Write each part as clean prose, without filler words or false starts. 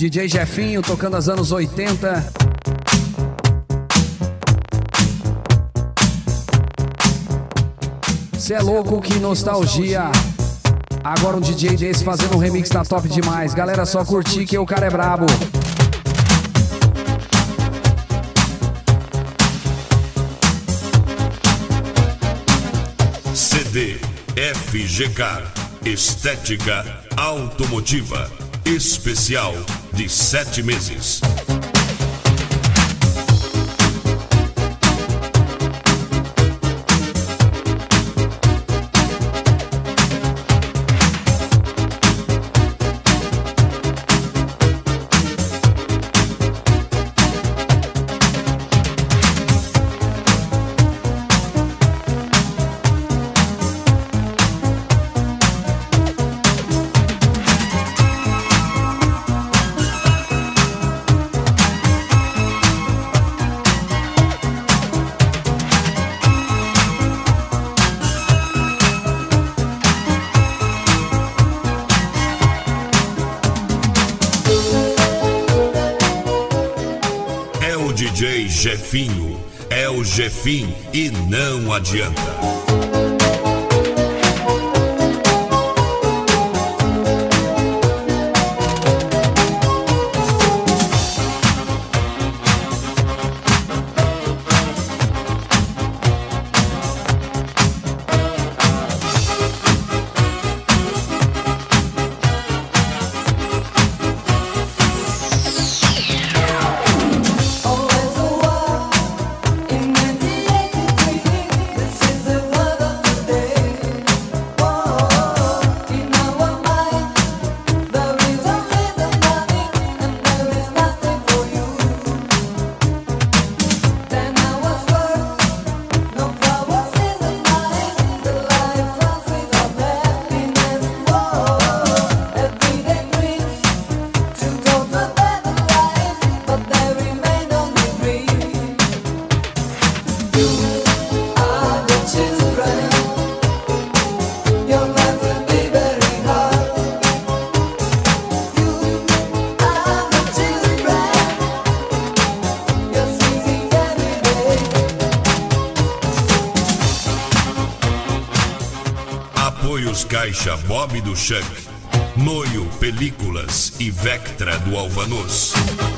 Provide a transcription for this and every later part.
DJ Jefinho tocando os anos 80. Cê é louco, que nostalgia. Agora um DJ desse fazendo um remix tá top demais. Galera, só curtir que o cara é brabo. CD FGCar, estética automotiva, especial de 7 meses. DJ Jefinho, é o Jefim e não adianta. Apoios Caixa Bob do Chuck, Noio Películas e Vectra do Alvanuz.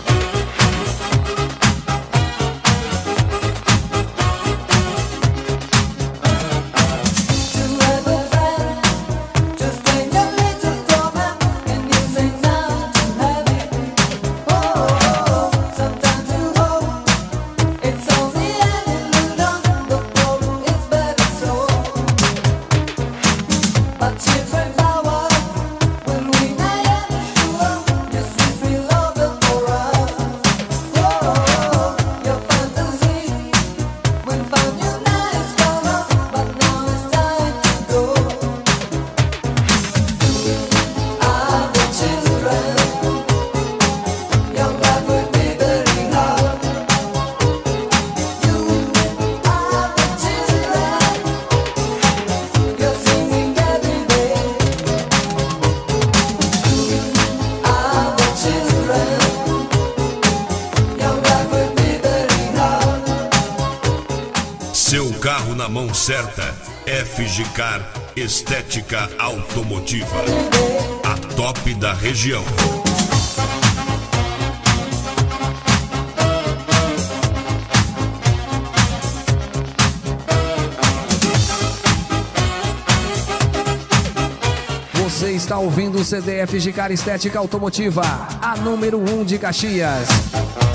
Seu carro na mão certa, FGCar, estética automotiva, a top da região. Você está ouvindo o CD FGCar Estética Automotiva, a número 1 de Caxias.